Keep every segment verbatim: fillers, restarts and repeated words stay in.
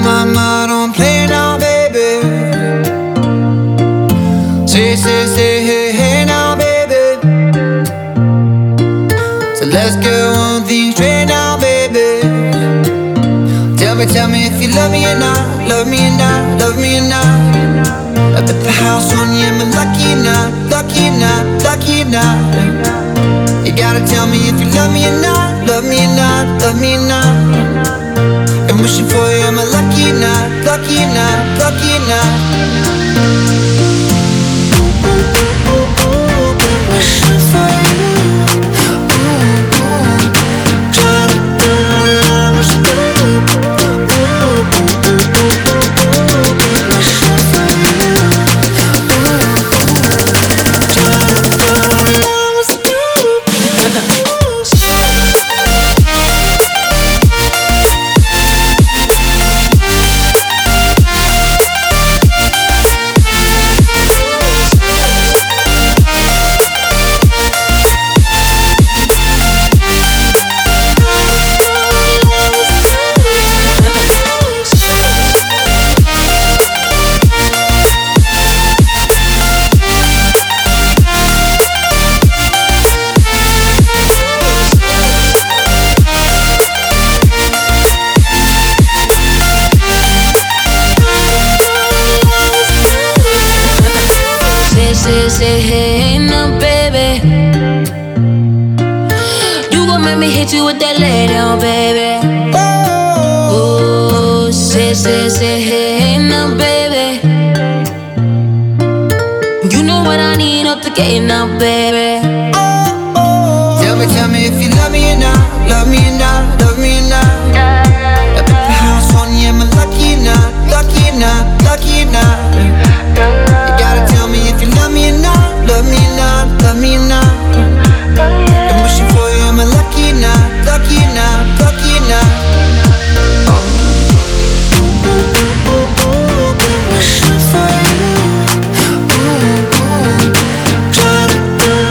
mama, don't play now, baby. Say, say, say, hey, hey now, baby. So let's get one thing straight now, baby. Tell me, tell me if you love me or not. Love me or not, love me or not. I put the house on you, am I lucky or not? Lucky or not, lucky or not. You gotta tell me if you love me or not. Love me or not, love me or not. I'm wishing for you, am I lucky or not? Lucky or not, lucky or not. Wishing for you. Say, say, hey, now, baby. You gon' make me hit you with that lay down, baby. Oh, say, say, say, hey, now, baby. You know what I need up the gate now, baby. Tell me, tell me if you love me or not. Love me or not, love me or not. I put the house on you, am I lucky or not? Lucky or not, lucky or not. You gotta tell me if you love me or not. Love me or not, love me or not. I'm wishing for you, am I lucky or not? Lucky or not, lucky or not. Wishing for you. Try to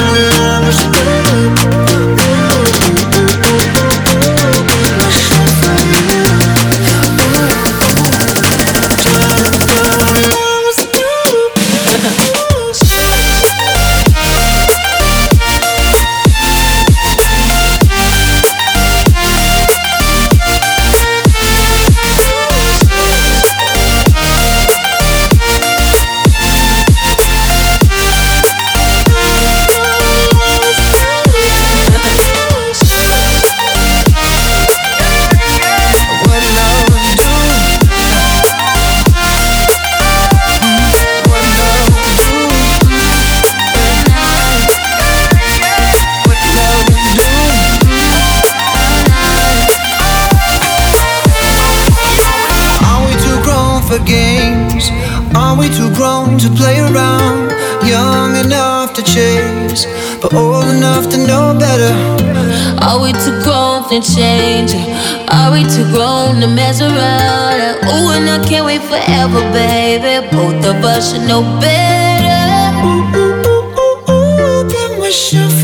for games? Are we too grown to play around? Young enough to chase, but old enough to know better. Are we too grown to change? Are we too grown to mess around? Ooh, and I can't wait forever, baby. Both of us should know better. Ooh, ooh, ooh, ooh, ooh, been wishing